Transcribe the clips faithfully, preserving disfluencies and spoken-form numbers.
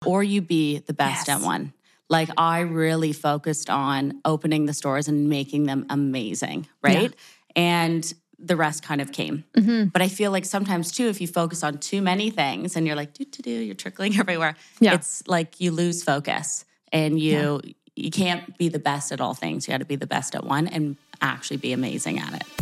or you be the best Yes. at one. Like I really focused on opening the stores and making them amazing, right? Yeah. And the rest kind of came. Mm-hmm. But I feel like sometimes too, if you focus on too many things and you're like, do, do, do, you're trickling everywhere. Yeah. It's like you lose focus and you, yeah. you can't be the best at all things. You got to be the best at one and actually be amazing at it.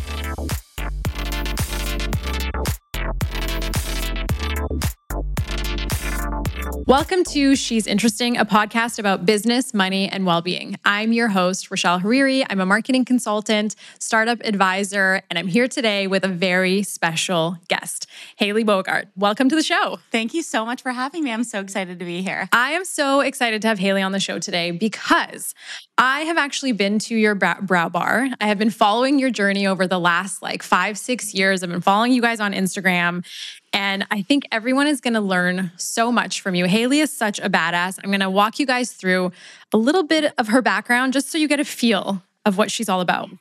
Welcome to She's Interesting, a podcast about business, money, and well-being. I'm your host, Rochelle Hariri. I'm a marketing consultant, startup advisor, and I'm here today with a very special guest, Haley Bogart. Welcome to the show. Thank you so much for having me. I'm so excited to be here. I am so excited to have Haley on the show today because I have actually been to your brow bar. I have been following your journey over the last like five, six years. I've been following you guys on Instagram. And I think everyone is going to learn so much from you. Haley is such a badass. I'm going to walk you guys through a little bit of her background just so you get a feel of what she's all about.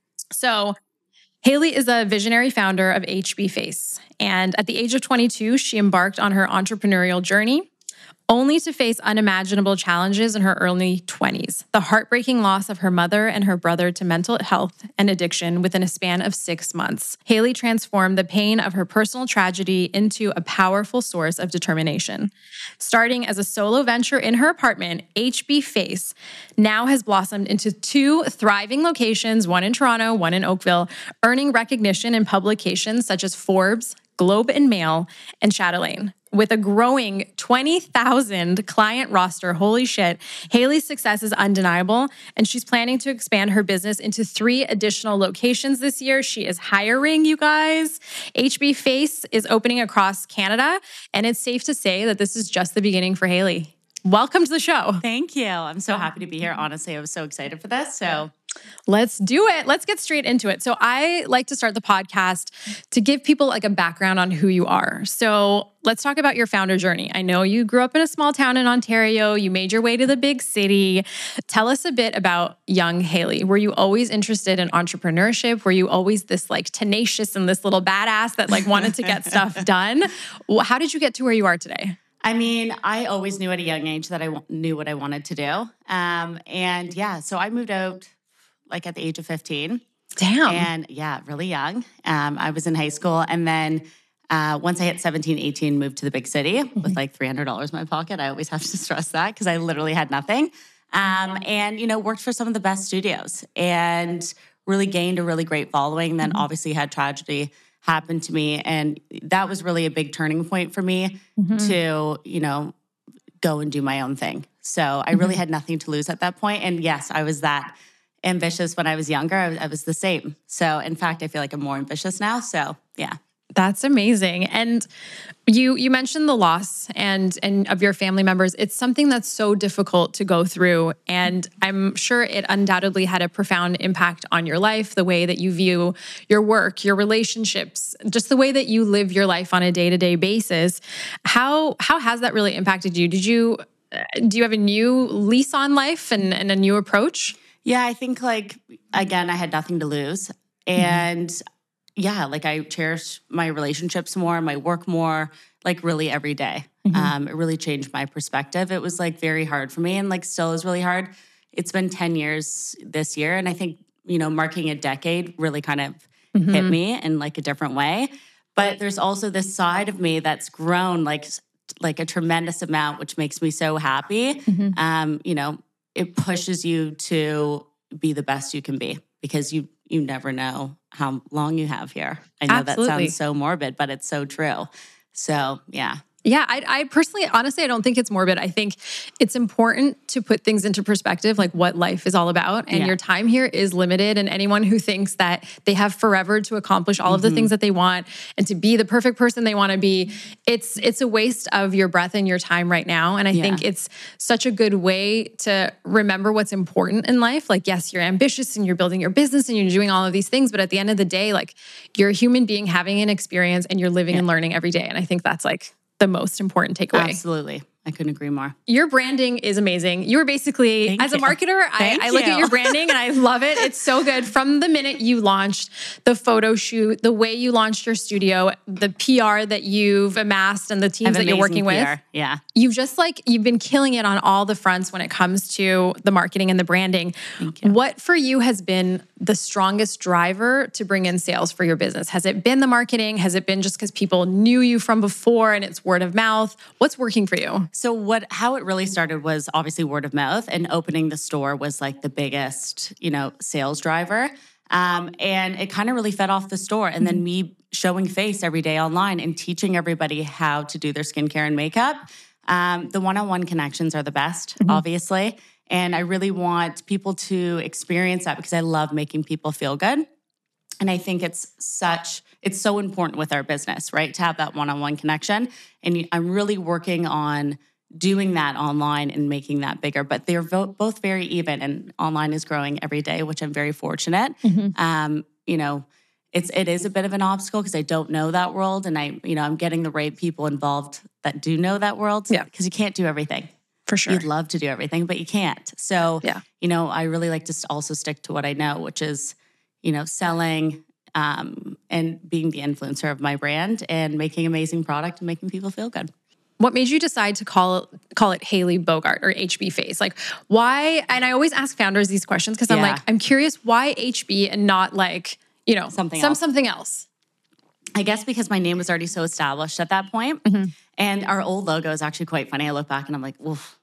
So Haley is a visionary founder of H B Face. And at the age of twenty-two, she embarked on her entrepreneurial journey, only to face unimaginable challenges in her early twenties. The heartbreaking loss of her mother and her brother to mental health and addiction within a span of six months. Haley transformed the pain of her personal tragedy into a powerful source of determination. Starting as a solo venture in her apartment, H B Face now has blossomed into two thriving locations, one in Toronto, one in Oakville, earning recognition in publications such as Forbes, Globe and Mail, and Chatelaine. With a growing twenty thousand client roster, holy shit, Haley's success is undeniable, and she's planning to expand her business into three additional locations this year. She is hiring, you guys. H B Face is opening across Canada, and it's safe to say that this is just the beginning for Haley. Welcome to the show. Thank you. I'm so happy to be here. Honestly, I was so excited for this, so... Let's do it. Let's get straight into it. So I like to start the podcast to give people like a background on who you are. So let's talk about your founder journey. I know you grew up in a small town in Ontario. You made your way to the big city. Tell us a bit about young Haley. Were you always interested in entrepreneurship? Were you always this like tenacious and this little badass that like wanted to get stuff done? How did you get to where you are today? I mean, I always knew at a young age that I w- knew what I wanted to do. Um, and yeah, so I moved out like at the age of fifteen. Damn. And yeah, really young. Um, I was in high school. And then uh, once I hit seventeen, eighteen, moved to the big city mm-hmm. with like three hundred dollars in my pocket. I always have to stress that because I literally had nothing. Um, and, you know, worked for some of the best studios and really gained a really great following. And then mm-hmm. obviously had tragedy happen to me. And that was really a big turning point for me mm-hmm. to, you know, go and do my own thing. So I really mm-hmm. had nothing to lose at that point. And yes, I was that ambitious when I was younger. I was, I was the same. So in fact, I feel like I'm more ambitious now. So yeah. That's amazing. And you you mentioned the loss and, and of your family members. It's something that's so difficult to go through. And I'm sure it undoubtedly had a profound impact on your life, the way that you view your work, your relationships, just the way that you live your life on a day-to-day basis. How how has that really impacted you? Did you do you have a new lease on life and, and a new approach? Yeah, I think like, again, I had nothing to lose. And mm-hmm. yeah, like I cherish my relationships more, my work more, like really every day. Mm-hmm. Um, it really changed my perspective. It was like very hard for me and like still is really hard. It's been ten years this year. And I think, you know, marking a decade really kind of mm-hmm. hit me in like a different way. But there's also this side of me that's grown like, like a tremendous amount, which makes me so happy. Mm-hmm. Um, you know, it pushes you to be the best you can be because you you never know how long you have here. I know Absolutely. That sounds so morbid, but it's so true. So, yeah. Yeah, I, I personally, honestly, I don't think it's morbid. I think it's important to put things into perspective, like what life is all about. And yeah. your time here is limited. And anyone who thinks that they have forever to accomplish all mm-hmm. of the things that they want and to be the perfect person they want to be, it's it's a waste of your breath and your time right now. And I yeah. think it's such a good way to remember what's important in life. Like, yes, you're ambitious and you're building your business and you're doing all of these things. But at the end of the day, like you're a human being having an experience and you're living yeah. and learning every day. And I think that's like the most important takeaway. Absolutely. I couldn't agree more. Your branding is amazing. You were basically, Thank as a you. marketer, I, I look at your branding and I love it. It's so good. From the minute you launched the photo shoot, the way you launched your studio, the P R that you've amassed and the teams that you're working P R. with. Yeah. You've just like, you've been killing it on all the fronts when it comes to the marketing and the branding. Thank you. What for you has been the strongest driver to bring in sales for your business? Has it been the marketing? Has it been just because people knew you from before and it's word of mouth? What's working for you? So what, how it really started was obviously word of mouth, and opening the store was like the biggest, you know, sales driver. Um, and it kind of really fed off the store. And then me showing face every day online and teaching everybody how to do their skincare and makeup. Um, the one-on-one connections are the best, mm-hmm. obviously. And I really want people to experience that because I love making people feel good. And I think it's such, it's so important with our business, right? To have that one-on-one connection. And I'm really working on doing that online and making that bigger. But they're both very even, and online is growing every day, which I'm very fortunate. Mm-hmm. Um, you know, it's it is a bit of an obstacle because I don't know that world, and I, you know, I'm getting the right people involved that do know that world. Yeah, because you can't do everything. For sure, you'd love to do everything, but you can't. So, yeah, you know, I really like to also stick to what I know, which is, you know, selling um, and being the influencer of my brand and making amazing product and making people feel good. What made you decide to call it, call it Hailey Bogart or H B Face? Like why, and I always ask founders these questions because I'm Yeah. like, I'm curious why H B and not like, you know, Something some else. something else. I guess because my name was already so established at that point. Mm-hmm. And our old logo is actually quite funny. I look back and I'm like, oof.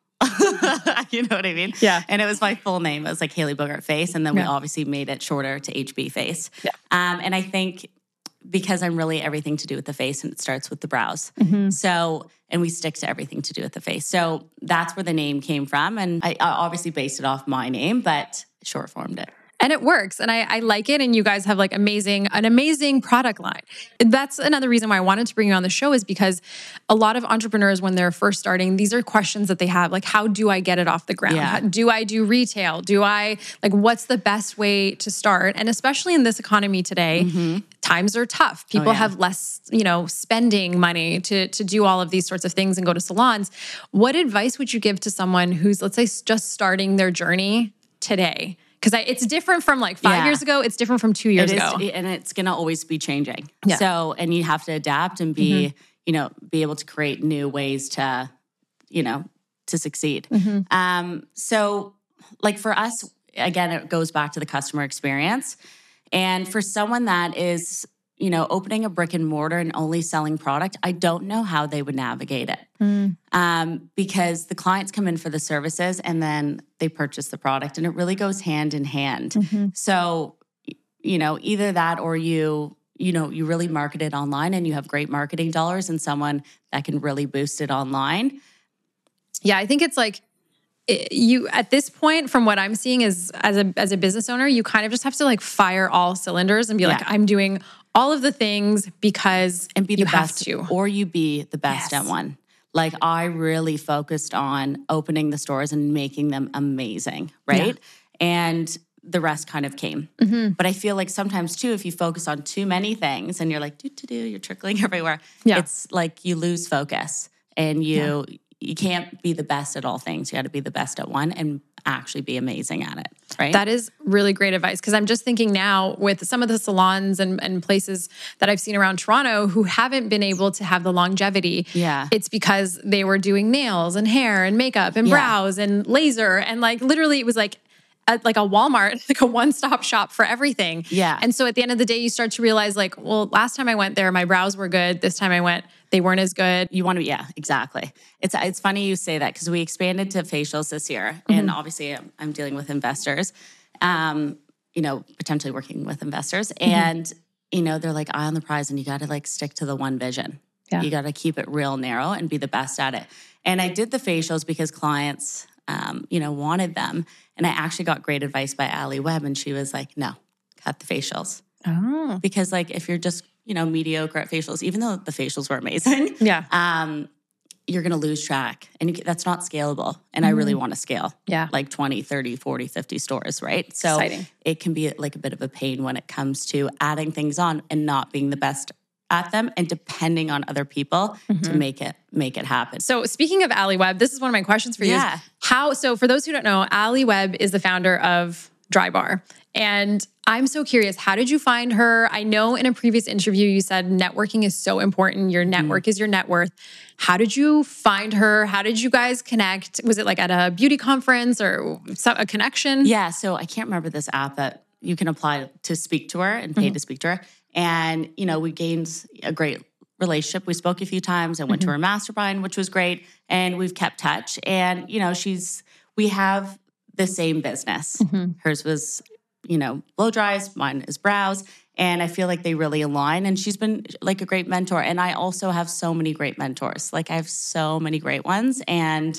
You know what I mean? Yeah. And it was my full name. It was like Hailey Bogart Face. And then Yeah. we obviously made it shorter to H B Face. Yeah. Um, and I think because I'm really everything to do with the face, and it starts with the brows. Mm-hmm. So, and we stick to everything to do with the face. So that's where the name came from. And I, I obviously based it off my name, but short formed it. And it works. And I, I like it. And you guys have like amazing, an amazing product line. And that's another reason why I wanted to bring you on the show, is because a lot of entrepreneurs, when they're first starting, these are questions that they have. Like, how do I get it off the ground? Yeah. How, do I do retail? Do I, like, what's the best way to start? And especially in this economy today, mm-hmm. times are tough. People oh, yeah. have less, you know, spending money to, to do all of these sorts of things and go to salons. What advice would you give to someone who's, let's say, just starting their journey today? Because it's different from like five Yeah. years ago. It's different from two years It is, ago. and it's going to always be changing. Yeah. So, and you have to adapt and be, Mm-hmm. you know, be able to create new ways to, you know, to succeed. Mm-hmm. Um, so like for us, again, it goes back to the customer experience. And for someone that is, you know, opening a brick and mortar and only selling product, I don't know how they would navigate it. Mm. Um, because the clients come in for the services and then they purchase the product, and it really goes hand in hand. Mm-hmm. So, you know, either that or you, you know, you really market it online and you have great marketing dollars and someone that can really boost it online. Yeah, I think it's like it, you at this point, from what I'm seeing, is as a as a business owner, you kind of just have to like fire all cylinders and be Yeah. like, I'm doing all of the things because And be the you best, have to. or you be the best Yes. at one. Like I really focused on opening the stores and making them amazing, right? And the rest kind of came. Mm-hmm. But I feel like sometimes too, if you focus on too many things and you're like, do, do, do, you're trickling everywhere. Yeah. It's like you lose focus, and you you can't be the best at all things. You got to be the best at one and actually be amazing at it, right? That is really great advice, because I'm just thinking now with some of the salons and, and places that I've seen around Toronto who haven't been able to have the longevity. Yeah. It's because they were doing nails and hair and makeup and Yeah. brows and laser, and like literally it was like a, like a Walmart, like a one-stop shop for everything. Yeah. And so at the end of the day, you start to realize like, well, last time I went there, my brows were good. This time I went, they weren't as good. You want to, yeah, exactly. It's it's funny you say that, because we expanded to facials this year, mm-hmm. and obviously I'm, I'm dealing with investors, um, you know, potentially working with investors, mm-hmm. and you know, they're like eye on the prize, and you got to like stick to the one vision. Yeah. You got to keep it real narrow and be the best at it. And I did the facials because clients, um, you know, wanted them, and I actually got great advice by Ali Webb, and she was like, no, cut the facials. Oh. Because like if you're just, you know, mediocre at facials, even though the facials were amazing, Yeah. um, you're going to lose track, and you, that's not scalable. And mm. I really want to scale Yeah. like twenty, thirty, forty, fifty stores, right? So Exciting. It can be like a bit of a pain when it comes to adding things on and not being the best at them and depending on other people Mm-hmm. to make it make it happen. So speaking of Allie Webb, this is one of my questions for you. Yeah. Is how, so for those who don't know, Allie Webb is the founder of Drybar. And I'm so curious, how did you find her? I know in a previous interview you said networking is so important. Your network mm-hmm. is your net worth. How did you find her? How did you guys connect? Was it like at a beauty conference or some, a connection? Yeah, so I can't remember this app that you can apply to speak to her and pay mm-hmm. to speak to her. And, you know, we gained a great relationship. We spoke a few times. I went mm-hmm. to her mastermind, which was great. And we've kept touch. And, you know, she's, we have the same business. Mm-hmm. Hers was, you know, blow dries, mine is brows. And I feel like they really align. And she's been like a great mentor. And I also have so many great mentors. Like I have so many great ones. And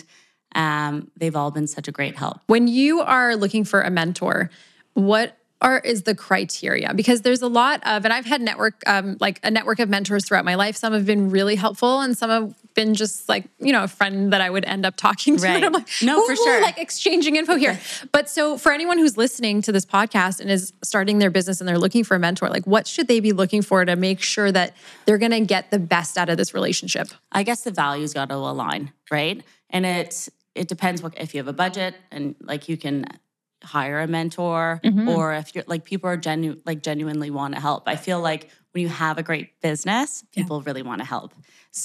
um, they've all been such a great help. When you are looking for a mentor, what are is the criteria? Because there's a lot of, and I've had network, um, like a network of mentors throughout my life. Some have been really helpful and some have been just like, you know, a friend that I would end up talking to. Right. And I'm like, no, ooh, for sure. Like exchanging info here. But so for anyone who's listening to this podcast and is starting their business and they're looking for a mentor, like what should they be looking for to make sure that they're going to get the best out of this relationship? I guess the values got to align, right? And it, it depends what, if you have a budget and like you can hire a mentor mm-hmm. or if you're like people are genu- like genuinely want to help. I feel like when you have a great business, people yeah. really want to help.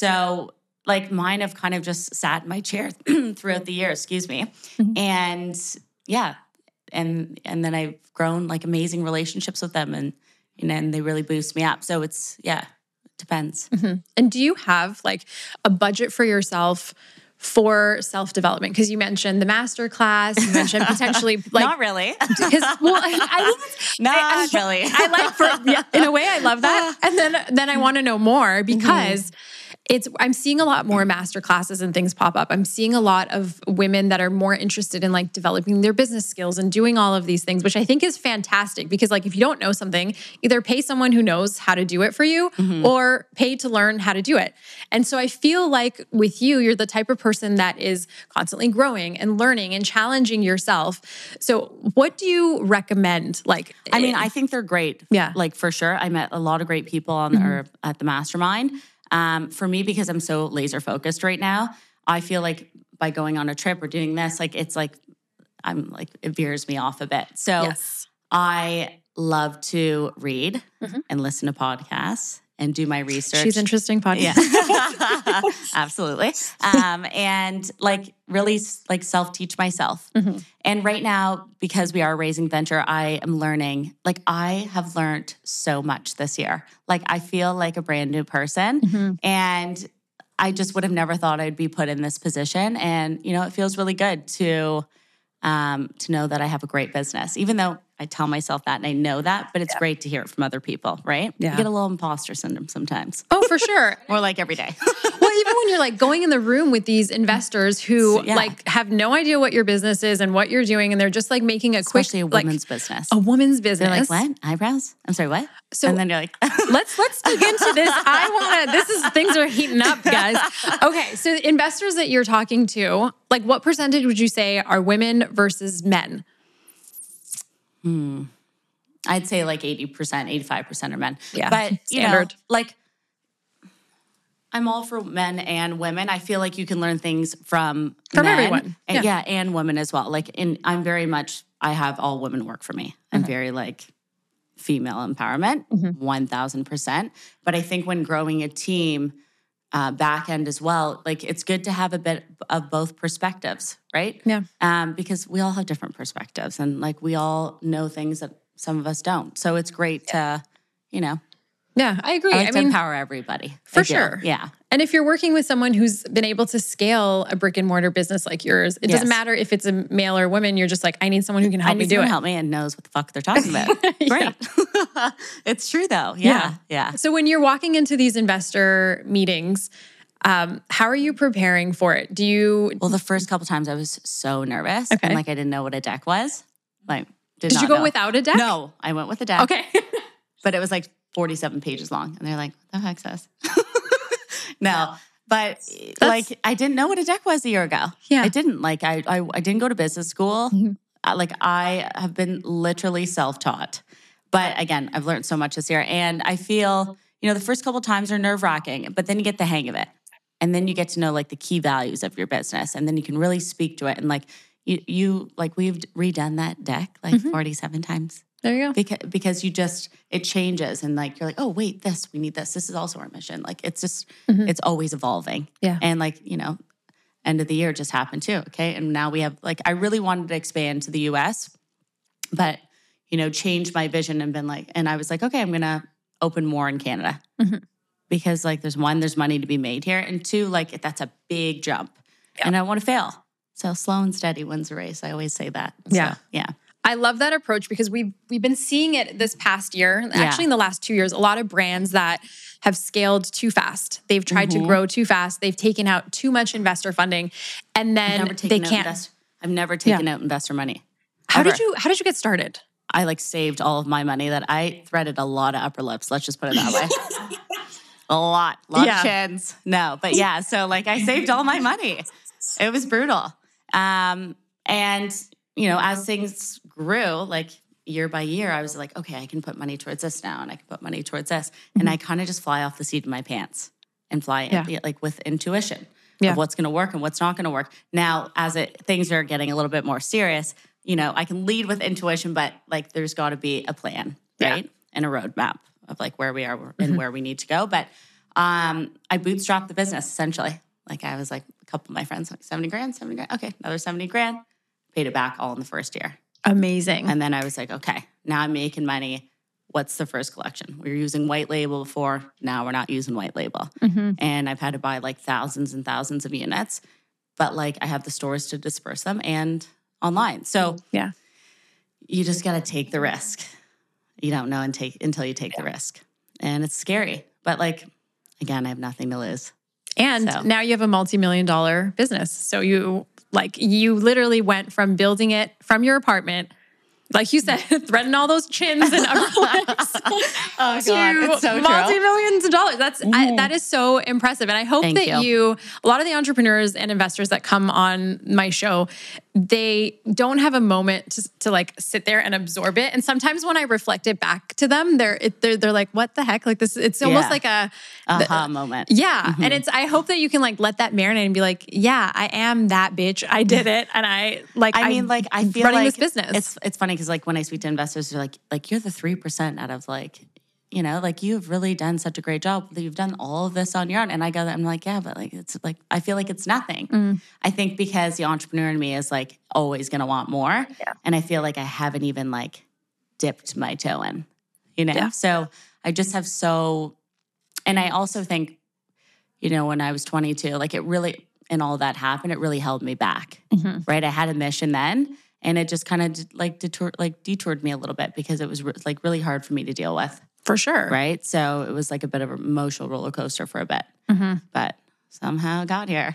So like mine have kind of just sat in my chair throughout the year, excuse me. Mm-hmm. And yeah, and and then I've grown like amazing relationships with them and and then they really boost me up. So it's, yeah, it depends. Mm-hmm. And do you have like a budget for yourself for self-development? Because you mentioned the master class, you mentioned potentially like not really. Because well, I, I not I, I, really. I like for yeah, in a way I love that, and then then I want to know more because. Mm-hmm. It's, I'm seeing a lot more master classes and things pop up. I'm seeing a lot of women that are more interested in like developing their business skills and doing all of these things, which I think is fantastic because like if you don't know something, either pay someone who knows how to do it for you mm-hmm. or pay to learn how to do it. And so I feel like with you, you're the type of person that is constantly growing and learning and challenging yourself. So what do you recommend? Like, I mean, I think they're great. Yeah. Like for sure. I met a lot of great people on mm-hmm. or at the mastermind. Um, for me, because I'm so laser focused right now, I feel like by going on a trip or doing this, like it's like, I'm like, it veers me off a bit. So yes. I love to read mm-hmm. and listen to podcasts and do my research. She's interesting podcast. Yeah. Absolutely. Um, and like really like self-teach myself. Mm-hmm. And right now, because we are raising venture, I am learning, like I have learned so much this year. Like I feel like a brand new person mm-hmm. and I just would have never thought I'd be put in this position. And, you know, it feels really good to, um, to know that I have a great business, even though I tell myself that and I know that, but it's yeah. great to hear it from other people, right? Yeah. You get a little imposter syndrome sometimes. Oh, for sure. Or like every day. Well, even when you're like going in the room with these investors who yeah. like have no idea what your business is and what you're doing, and they're just like making a Especially quick, a woman's like, business. A woman's business. They're like, what? Eyebrows? I'm sorry, what? So and then you're like, let's let's dig into this. I want to. This is things are heating up, guys. Okay, so investors that you're talking to, like, what percentage would you say are women versus men? Hmm. I'd say like eighty percent, eighty-five percent are men. Yeah. But, you Standard. know, like I'm all for men and women. I feel like you can learn things from From men everyone. And, yeah. yeah, and women as well. Like, in, I'm very much, I have all women work for me. I'm mm-hmm. very like female empowerment, mm-hmm. one thousand percent. But I think when growing a team, uh, back end as well, like it's good to have a bit of both perspectives, right? Yeah. Um, because we all have different perspectives and like we all know things that some of us don't. So it's great to, you know. Yeah, I agree. I like I to mean, empower everybody. For sure. Yeah. And if you're working with someone who's been able to scale a brick and mortar business like yours, it yes. doesn't matter if it's a male or woman. You're just like, I need someone who can help I need me do it. help me and knows what the fuck they're talking about. Great. It's true though. Yeah, yeah. Yeah. So when you're walking into these investor meetings, um, how are you preparing for it? Do you? Well, the first couple times I was so nervous. Okay. And like I didn't know what a deck was. Like, did, did not you go know. without a deck? No, I went with a deck. Okay. But it was like forty-seven pages long. And they're like, what the heck's this? No. But That's, like, I didn't know what a deck was a year ago. Yeah. I didn't. Like, I I, I didn't go to business school. Mm-hmm. I, like, I have been literally self-taught. But again, I've learned so much this year. And I feel, you know, the first couple of times are nerve wracking, but then you get the hang of it. And then you get to know like the key values of your business. And then you can really speak to it. And like you, you like we've redone that deck like mm-hmm. forty-seven times. There you go. Because, because you just, it changes. And like, you're like, oh, wait, this, we need this. This is also our mission. Like, it's just, mm-hmm. it's always evolving. Yeah. And like, you know, end of the year just happened too. Okay. And now we have like, I really wanted to expand to the U S, but, you know, changed my vision and been like, and I was like, okay, I'm going to open more in Canada. Mm-hmm. Because like, there's one, there's money to be made here. And two, like, that's a big jump. Yeah. And I want to fail. So slow and steady wins the race. I always say that. Yeah. So, yeah. I love that approach because we've, we've been seeing it this past year, actually yeah. in the last two years, a lot of brands that have scaled too fast. They've tried mm-hmm. to grow too fast. They've taken out too much investor funding and then they can't. Invest- I've never taken yeah. out investor money. How ever. did you, how did you get started? I like saved all of my money that I threaded a lot of upper lips. Let's just put it that way. a lot, lot yeah. of chins. No, but yeah. So like I saved all my money. It was brutal. Um, and you know, as things grew, like year by year, I was like, okay, I can put money towards this now and I can put money towards this. Mm-hmm. And I kind of just fly off the seat of my pants and fly yeah. in, like with intuition yeah. of what's going to work and what's not going to work. Now, as it things are getting a little bit more serious, you know, I can lead with intuition, but like there's got to be a plan, right? Yeah. And a roadmap of like where we are and mm-hmm. where we need to go. But um, I bootstrapped the business essentially. Like I was like a couple of my friends, like seventy grand, seventy grand. Okay, another seventy grand. Paid it back all in the first year. Amazing. And then I was like, okay, now I'm making money. What's the first collection? We were using white label before. Now we're not using white label. Mm-hmm. And I've had to buy like thousands and thousands of units. But like I have the stores to disperse them and online. So yeah, you just got to take the risk. You don't know and take, until you take yeah. the risk. And it's scary. But like, again, I have nothing to lose. And so. Now you have a multi-million dollar business. So you... Like you literally went from building it from your apartment, like you said, threading all those chins and upper lips oh, God, it's so multi-millions of dollars. That's mm. I, that is so impressive. And I hope Thank that you. you, a lot of the entrepreneurs and investors that come on my show, they don't have a moment to, to like sit there and absorb it. And sometimes when I reflect it back to them, they're it, they're they're like, "What the heck?" Like this, it's almost yeah. like a aha the, moment. Yeah, mm-hmm. and it's. I hope that you can like let that marinate and be like, "Yeah, I am that bitch. I did it." And I like. I mean, I'm like I feel running like this business. It's it's funny because like when I speak to investors, they're like, "Like you're the three percent out of like." You know, like you've really done such a great job. You've done all of this on your own. And I go, I'm like, yeah, but like, it's like, I feel like it's nothing. Mm. I think because the entrepreneur in me is like always going to want more. Yeah. And I feel like I haven't even like dipped my toe in, you know? Yeah. So I just have so, and I also think, you know, when I was twenty-two, like it really, and all that happened, it really held me back, mm-hmm. right? I had a mission then. And it just kind of like detoured, like detoured me a little bit because it was re- like really hard for me to deal with. For sure. Right? So it was like a bit of an emotional roller coaster for a bit. Mm-hmm. But somehow got here.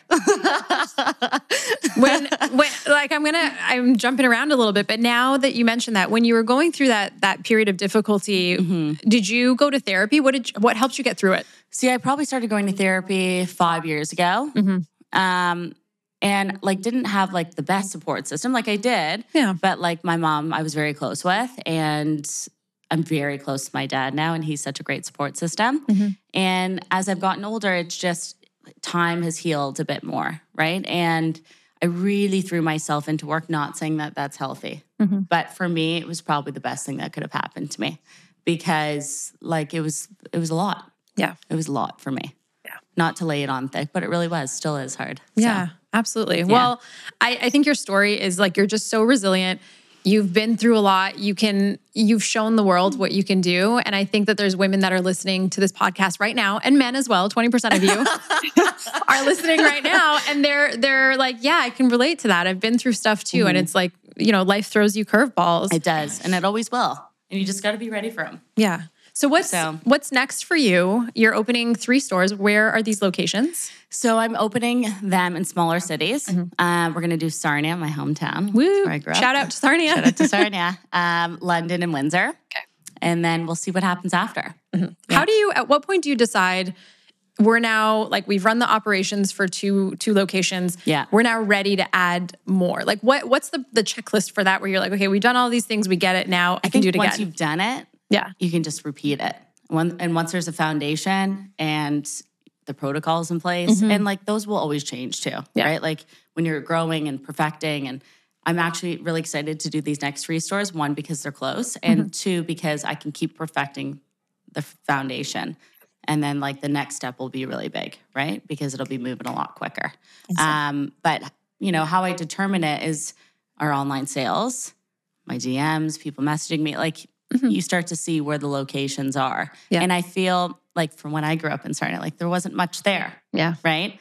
when, when, like I'm going to, I'm jumping around a little bit, but now that you mentioned that, when you were going through that that period of difficulty, mm-hmm. did you go to therapy? What did, you, what helped you get through it? See, I probably started going to therapy five years ago. Mm-hmm. Um, and like didn't have like the best support system. Like I did. Yeah. But like my mom, I was very close with, and I'm very close to my dad now, and he's such a great support system. Mm-hmm. And as I've gotten older, it's just time has healed a bit more, right? And I really threw myself into work, not saying that that's healthy. Mm-hmm. But for me, it was probably the best thing that could have happened to me because like it was, it was a lot. Yeah. It was a lot for me. Yeah. Not to lay it on thick, but it really was, still is hard. Yeah, so, absolutely. Yeah. Well, I, I think your story is like, you're just so resilient. You've been through a lot. You can, you've shown the world what you can do. And I think that there's women that are listening to this podcast right now, and men as well. twenty percent of you are listening right now. And they're, they're like, yeah, I can relate to that. I've been through stuff too. Mm-hmm. And it's like, you know, life throws you curveballs. It does. And it always will. And you just got to be ready for them. Yeah. So what's so, what's next for you? You're opening three stores. Where are these locations? So I'm opening them in smaller cities. Mm-hmm. Uh, we're going to do Sarnia, my hometown. Woo! Where I grew up. Shout out to Sarnia. Shout out to Sarnia. Um, London and Windsor. Okay. And then we'll see what happens after. Mm-hmm. Yeah. How do you, at what point do you decide we're now, like we've run the operations for two two locations. Yeah. We're now ready to add more. Like what what's the, the checklist for that where you're like, okay, we've done all these things. We get it now. I, I can do it again. Once you've done it, yeah, you can just repeat it. one, and once there's a foundation and the protocols in place, Mm-hmm. and like those will always change too, Yeah. right? Like when you're growing and perfecting, and I'm actually really excited to do these next three stores. One, because they're close, and Mm-hmm. two, because I can keep perfecting the foundation. And then like the next step will be really big, right? Because it'll be moving a lot quicker. Um, but you know, how I determine it is our online sales, my D Ms, people messaging me, like Mm-hmm. you start to see where the locations are. Yeah. And I feel like from when I grew up in Sarnia, like there wasn't much there, Yeah. right?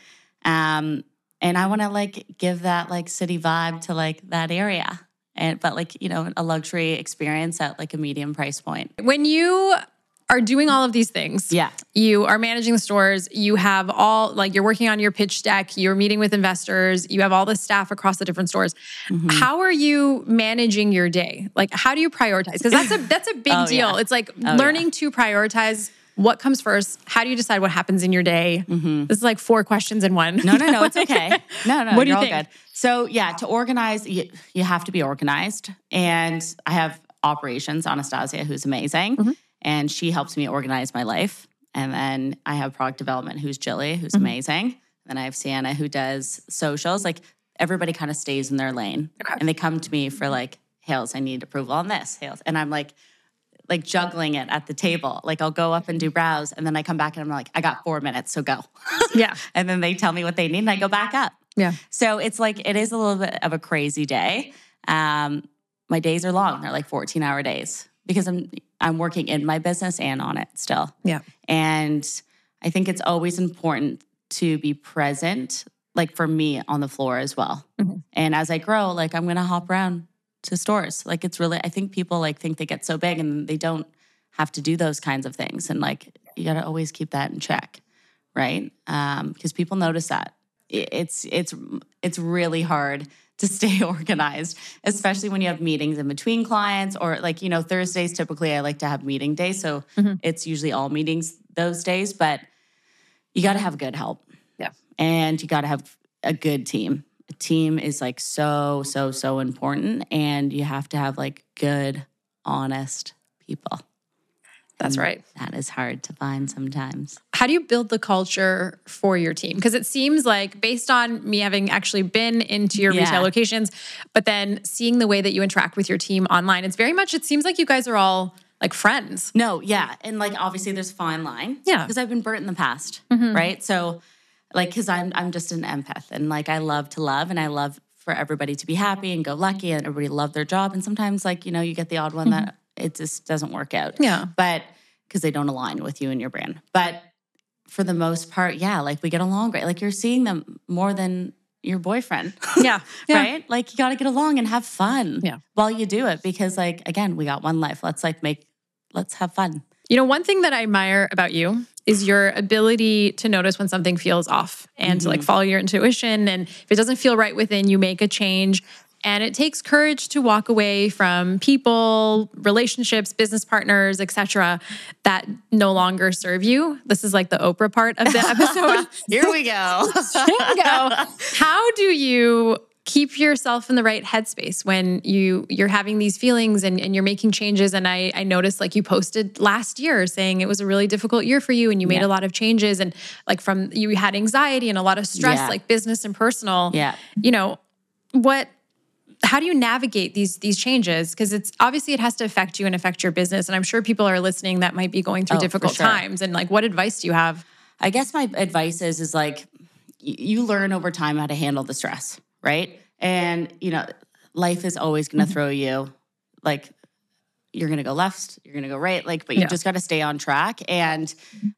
Um, and I want to like give that like city vibe to like that area. And but like, you know, a luxury experience at like a medium price point. When you are doing all of these things, Yeah. you are managing the stores, you have all, like you're working on your pitch deck, you're meeting with investors, you have all the staff across the different stores. Mm-hmm. How are you managing your day? Like, how do you prioritize? Because that's a that's a big Oh, deal. yeah. It's like Oh, learning yeah. to prioritize what comes first. How do you decide what happens in your day? This is like four questions in one. Mm-hmm. No, no, no, it's okay. No, no, What do you're you all think? good. So yeah, to organize, you, you have to be organized. And I have operations, Anastasia, who's amazing. Mm-hmm. And she helps me organize my life. And then I have product development, who's Jilly, who's Mm-hmm. amazing. Then I have Sienna, who does socials. Like everybody kind of stays in their lane. Okay. And they come to me for like, Hales, I need approval on this, Hales. And I'm like, like juggling it at the table. Like I'll go up and do browse, and then I come back and I'm like, I got four minutes, so go. Yeah. And then they tell me what they need and I go back up. Yeah. So it's like, it is a little bit of a crazy day. Um, my days are long. They're like fourteen hour days because I'm, I'm working in my business and on it still. Yeah. And I think it's always important to be present, like for me on the floor as well. Mm-hmm. And as I grow, like I'm going to hop around to stores. Like it's really, I think people like think they get so big and they don't have to do those kinds of things. And like, you got to always keep that in check, right? Um, because people notice that. It- It's, it's, it's really hard to stay organized, especially when you have meetings in between clients or like, you know, Thursdays, typically I like to have meeting days. So Mhm. it's usually all meetings those days, but you got to have good help. Yeah. And you got to have a good team. A team is like so, so, so important. And you have to have like good, honest people. That's And right. That is hard to find sometimes. How do you build the culture for your team? Because it seems like, based on me having actually been into your Yeah. retail locations, but then seeing the way that you interact with your team online, it's very much, it seems like you guys are all like friends. No, yeah. And like obviously there's a fine line. Yeah. Because I've been burnt in the past, Mhm. right? So like, because I'm I'm just an empath and like I love to love and I love for everybody to be happy and go lucky and everybody love their job. And sometimes like, you know, you get the odd one that it just doesn't work out. Yeah. But because they don't align with you and your brand. But for the most part, yeah, like we get along great. Like you're seeing them more than your boyfriend. Yeah. Yeah. Right? Like you got to get along and have fun Yeah. while you do it. Because like, again, we got one life. Let's like make, let's have fun. You know, one thing that I admire about you is your ability to notice when something feels off and to like follow your intuition. And if it doesn't feel right within, you make a change. And it takes courage to walk away from people, relationships, business partners, et cetera, that no longer serve you. This is like the Oprah part of the episode. Here we go. Bingo. How do you keep yourself in the right headspace when you you're having these feelings and, and you're making changes? And I, I noticed like you posted last year saying it was a really difficult year for you and you made Yeah. a lot of changes and like from you had anxiety and a lot of stress, Yeah. like business and personal. Yeah. You know, what how do you navigate these these changes? Because it's obviously it has to affect you and affect your business. And I'm sure people are listening that might be going through Oh, for difficult sure. times. And like, what advice do you have? I guess my advice is, is like, y- you learn over time how to handle the stress, right? And, you know, life is always going to throw you, like, you're going to go left, you're going to go right, like, but you Yeah. just got to stay on track. And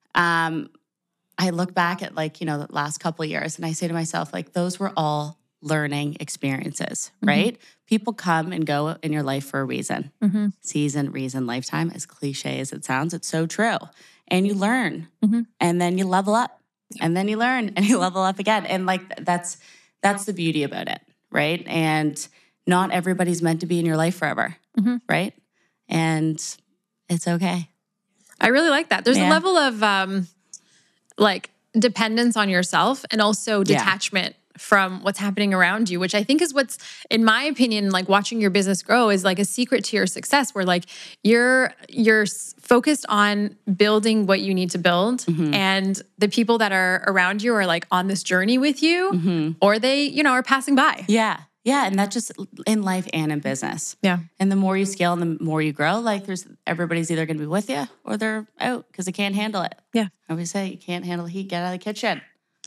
um, I look back at, like, you know, the last couple of years and I say to myself, like, those were all learning experiences, right? People come and go in your life for a reason. Mhm. Season, reason, lifetime, as cliche as it sounds, it's so true. And you learn Mhm. and then you level up and then you learn and you level up again. And like, that's, that's the beauty about it, right? And not everybody's meant to be in your life forever, Mhm. right? And it's okay. I really like that. There's a Yeah. level of um, like dependence on yourself and also Yeah. detachment from what's happening around you, which I think is what's, in my opinion, like watching your business grow is like a secret to your success, where like you're you're focused on building what you need to build, mm-hmm. and the people that are around you are like on this journey with you, mm-hmm. or they, you know, are passing by. Yeah. Yeah. And that's just in life and in business. Yeah. And the more you scale and the more you grow, like there's everybody's either going to be with you or they're out because they can't handle it. Yeah. I always say, you can't handle the heat, get out of the kitchen.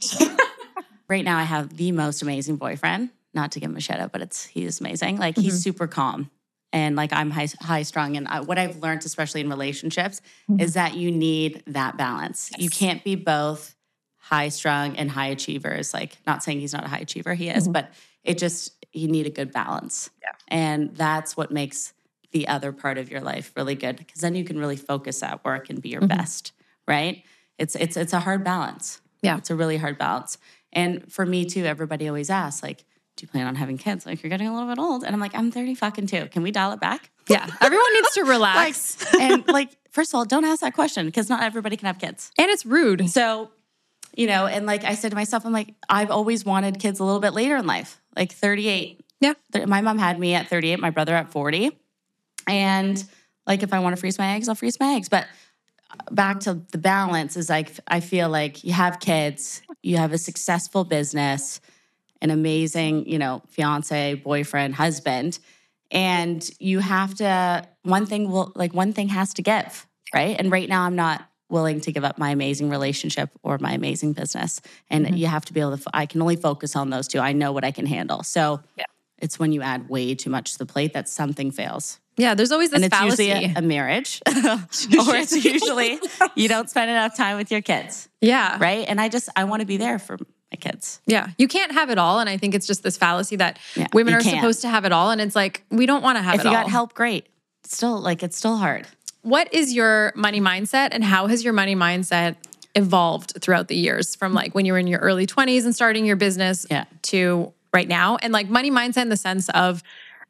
Right now I have the most amazing boyfriend, not to give him a shout out, but it's, he's amazing. Like mm-hmm. he's super calm and like I'm high, high strung. And I, what I've learned, especially in relationships, mm-hmm. is that you need that balance. Yes. You can't be both high strung and high achievers. Like not saying he's not a high achiever, he is, mm-hmm. but it just, you need a good balance. Yeah. And that's what makes the other part of your life really good. Because then you can really focus at work and be your mm-hmm. best, right? It's, it's, it's a hard balance. Yeah. It's a really hard balance. And for me too, everybody always asks, like, do you plan on having kids? Like, you're getting a little bit old. And I'm like, I'm thirty fucking two. Can we dial it back? Yeah. Everyone needs to relax. like, and like, first of all, don't ask that question because not everybody can have kids. And it's rude. So, you know, and like I said to myself, I'm like, I've always wanted kids a little bit later in life, like thirty-eight. Yeah. My mom had me at thirty-eight, my brother at forty. And like, if I want to freeze my eggs, I'll freeze my eggs. But back to the balance is like, I feel like you have kids, you have a successful business, an amazing, you know, fiance, boyfriend, husband, and you have to, one thing will, like one thing has to give, right? And right now I'm not willing to give up my amazing relationship or my amazing business. And mm-hmm. you have to be able to, I can only focus on those two. I know what I can handle. So yeah. It's when you add way too much to the plate that something fails. Yeah, there's always this and it's fallacy. Usually a, a marriage, or it's usually you don't spend enough time with your kids. Yeah. Right? And I just, I want to be there for my kids. Yeah. You can't have it all. And I think it's just this fallacy that yeah, women are can't. supposed to have it all. And it's like, we don't want to have if it all. If you got help, great. It's still like, it's still hard. What is your money mindset and how has your money mindset evolved throughout the years from like when you were in your early twenties and starting your business yeah. to right now? And like money mindset in the sense of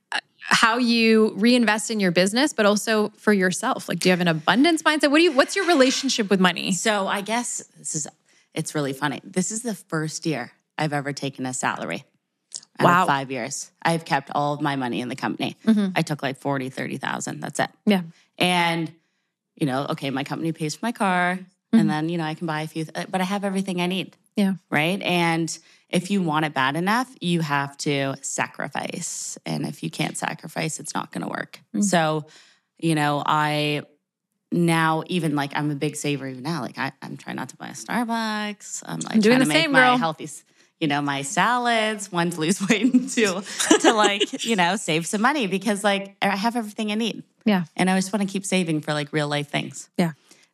how you reinvest in your business, but also for yourself. Like, do you have an abundance mindset? What do you, what's your relationship with money? So I guess this is, it's really funny. This is the first year I've ever taken a salary. Out wow. of five years. I've kept all of my money in the company. Mm-hmm. I took like forty, thirty thousand. That's it. Yeah. And, you know, okay, my company pays for my car mm-hmm. and then, you know, I can buy a few, th- but I have everything I need. Yeah. Right. And if you want it bad enough, you have to sacrifice. And if you can't sacrifice, it's not going to work. Mm-hmm. So, you know, I now even like, I'm a big saver even now. Like I, I'm trying not to buy a Starbucks. I'm like I'm doing trying the to make same, my girl. healthy, you know, my salads, one to lose weight and two to like, you know, save some money because like I have everything I need. Yeah. And I just want to keep saving for like real life things. Yeah.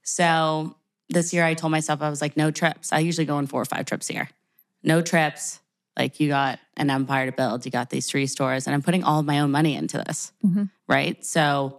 So this year I told myself, I was like, no trips. I usually go on four or five trips a year. No trips. Like you got an empire to build. You got these three stores and I'm putting all of my own money into this. Mm-hmm. Right. So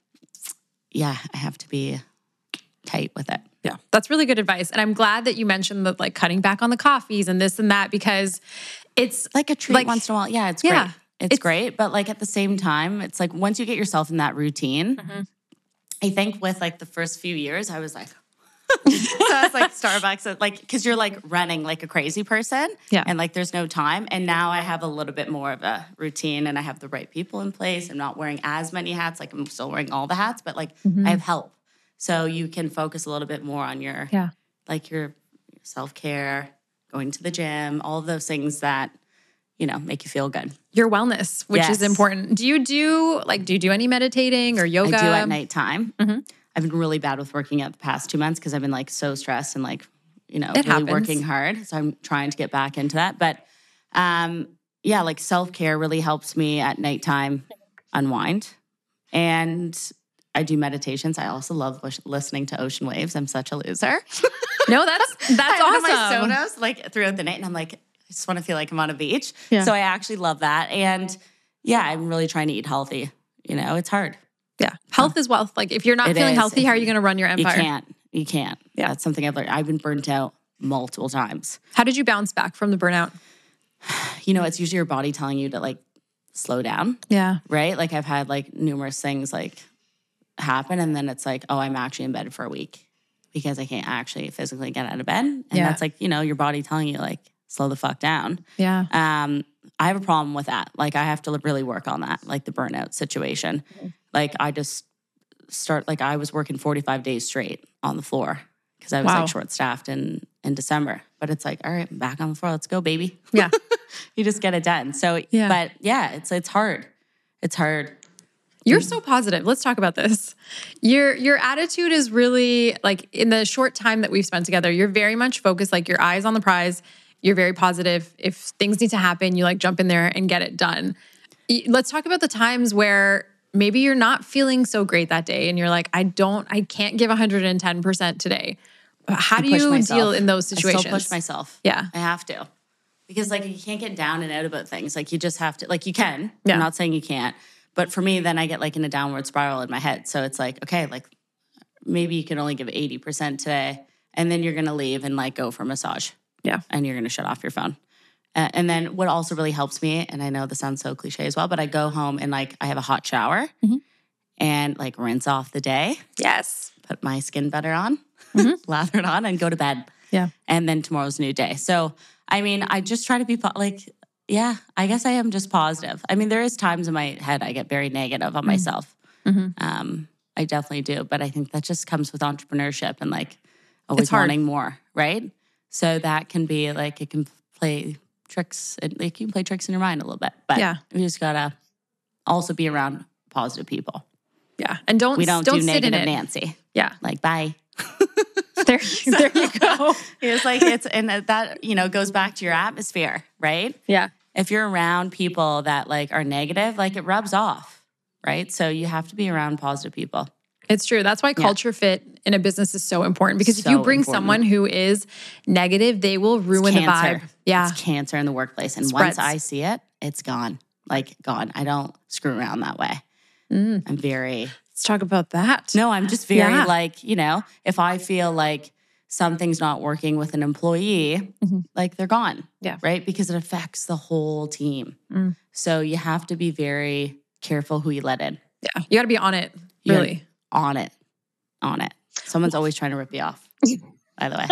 yeah, I have to be tight with it. Yeah. That's really good advice. And I'm glad that you mentioned that like cutting back on the coffees and this and that because it's like a treat like, once in a while. Yeah, it's yeah, great. It's, it's great. But like at the same time, it's like once you get yourself in that routine, mm-hmm. I think with like the first few years, I was like, so I was like Starbucks, like, because you're like running like a crazy person. Yeah. And like there's no time. And now I have a little bit more of a routine and I have the right people in place. I'm not wearing as many hats. Like I'm still wearing all the hats, but like mm-hmm. I have help. So you can focus a little bit more on your, yeah. like your self-care, going to the gym, all of those things that, you know, make you feel good. Your wellness, which yes. is important. Do you do, like, do you do any meditating or yoga? I do at nighttime. Mm-hmm. I've been really bad with working out the past two months because I've been like so stressed and like, you know, it really happens. working hard. So I'm trying to get back into that. But um, yeah, like self-care really helps me at nighttime unwind. And I do meditations. I also love listening to ocean waves. I'm such a loser. No, that's that's I awesome. My Sonos like throughout the night, and I'm like, I just want to feel like I'm on a beach. Yeah. So I actually love that. And yeah, I'm really trying to eat healthy. You know, it's hard. Yeah, health oh. is wealth. Like if you're not it feeling is. healthy, how are you going to run your empire? You can't. You can't. Yeah, that's something I've learned. I've been burnt out multiple times. How did you bounce back from the burnout? You know, it's usually your body telling you to like slow down. Yeah. Right. Like I've had like numerous things like happen and then it's like, oh, I'm actually in bed for a week because I can't actually physically get out of bed. And yeah. that's like, you know, your body telling you like, slow the fuck down. Yeah. Um, I have a problem with that. Like I have to really work on that, like the burnout situation. Mm-hmm. Like I just start, like I was working forty-five days straight on the floor because I was wow. like short-staffed in, in December. But it's like, all right, I'm back on the floor. Let's go, baby. Yeah. You just get it done. So, yeah. but yeah, it's it's hard. It's hard. You're so positive. Let's talk about this. Your your attitude is really like in the short time that we've spent together, you're very much focused, like your eyes on the prize. You're very positive. If things need to happen, you like jump in there and get it done. Let's talk about the times where maybe you're not feeling so great that day and you're like, I don't, I can't give one hundred ten percent today. How do you myself. deal in those situations? I still push myself. Yeah. I have to. Because like you can't get down and out about things. Like you just have to, like you can. Yeah. I'm not saying you can't. But for me, then I get like in a downward spiral in my head. So it's like, okay, like maybe you can only give eighty percent today. And then you're going to leave and like go for a massage. Yeah. And you're going to shut off your phone. Uh, and then what also really helps me, and I know this sounds so cliche as well, but I go home and like I have a hot shower mm-hmm. and like rinse off the day. Yes. Put my skin butter on, mm-hmm. lather it on and go to bed. Yeah. And then tomorrow's a new day. So, I mean, I just try to be po- like, yeah, I guess I am just positive. I mean, there is times in my head I get very negative on mm-hmm. myself. Mm-hmm. Um, I definitely do. But I think that just comes with entrepreneurship and like always wanting more, right? So that can be like, it can play tricks. It, like you can play tricks in your mind a little bit. But yeah. you just got to also be around positive people. Yeah. And don't, we don't, don't do sit negative in it. Nancy. Yeah. Like, bye. There, there you go. It's like, it's, and that, you know, goes back to your atmosphere, right? Yeah. If you're around people that like are negative, like it rubs off, right? So you have to be around positive people. It's true. That's why culture yeah. fit in a business is so important because so if you bring important. someone who is negative, they will ruin the vibe. Yeah. It's cancer in the workplace. And Spreads. once I see it, it's gone. Like gone. I don't screw around that way. Mm. I'm very... Let's talk about that. No, I'm just very yeah. like, you know, if I feel like something's not working with an employee, mm-hmm. like they're gone. Yeah. Right? Because it affects the whole team. Mm. So you have to be very careful who you let in. Yeah. You got to be on it. Really. On it. On it. Someone's always trying to rip you off, by the way.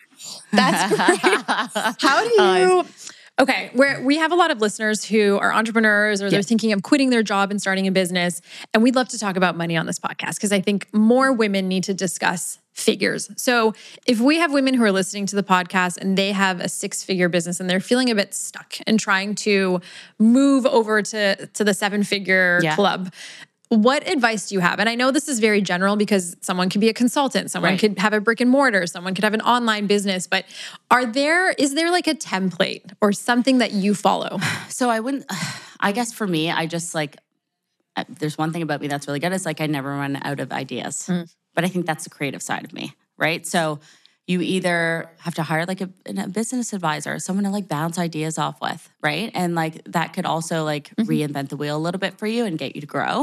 That's great. How do you... Okay, we're, we have a lot of listeners who are entrepreneurs or they're yep. thinking of quitting their job and starting a business. And we'd love to talk about money on this podcast because I think more women need to discuss figures. So if we have women who are listening to the podcast and they have a six-figure business and they're feeling a bit stuck and trying to move over to, to the seven-figure yeah. club, what advice do you have? And I know this is very general because someone could be a consultant, someone right. could have a brick and mortar, someone could have an online business, but are there, is there like a template or something that you follow? So I wouldn't, I guess for me, I just like, there's one thing about me that's really good. It's like I never run out of ideas, mm. but I think that's the creative side of me, right? So you either have to hire like a, a business advisor, someone to like bounce ideas off with, right? And like that could also like mm-hmm. reinvent the wheel a little bit for you and get you to grow.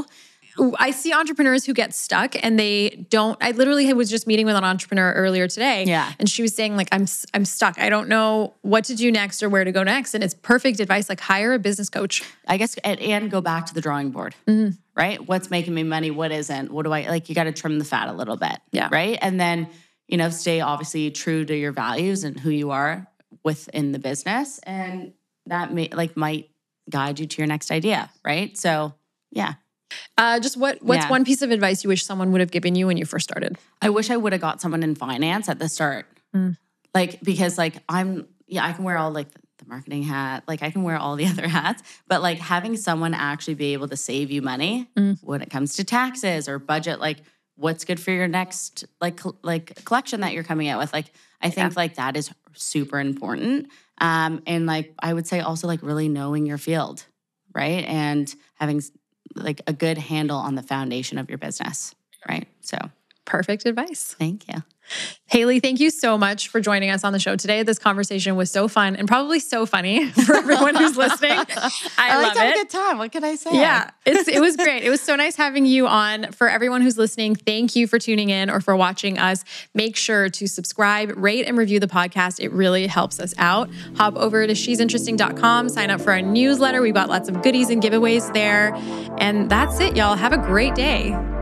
I see entrepreneurs who get stuck and they don't, I literally was just meeting with an entrepreneur earlier today. Yeah. And she was saying like, I'm, I'm stuck. I don't know what to do next or where to go next. And it's perfect advice. Like hire a business coach. I guess, and, and go back to the drawing board, mm-hmm. right? What's making me money? What isn't? What do I, like you got to trim the fat a little bit. Yeah. Right. And then, you know, stay obviously true to your values and who you are within the business. And that may like might guide you to your next idea. Right. So yeah. Uh, just what what's yeah. one piece of advice you wish someone would have given you when you first started? I wish I would have got someone in finance at the start. Mm. Like, because like I'm, yeah, I can wear all like the, the marketing hat, like I can wear all the other hats, but like having someone actually be able to save you money mm. when it comes to taxes or budget, like what's good for your next like like collection that you're coming out with. Like, I think yeah. like that is super important. Um, and like, I would say also like really knowing your field, right? And having like a good handle on the foundation of your business, right? So perfect advice. Thank you. Haley, thank you so much for joining us on the show today. This conversation was so fun and probably so funny for everyone who's listening. I, I love like to have it. a good time. What can I say? Yeah, it's, it was great. It was so nice having you on. For everyone who's listening, thank you for tuning in or for watching us. Make sure to subscribe, rate, and review the podcast. It really helps us out. Hop over to she's interesting dot com, sign up for our newsletter. We've got lots of goodies and giveaways there. And that's it, y'all. Have a great day.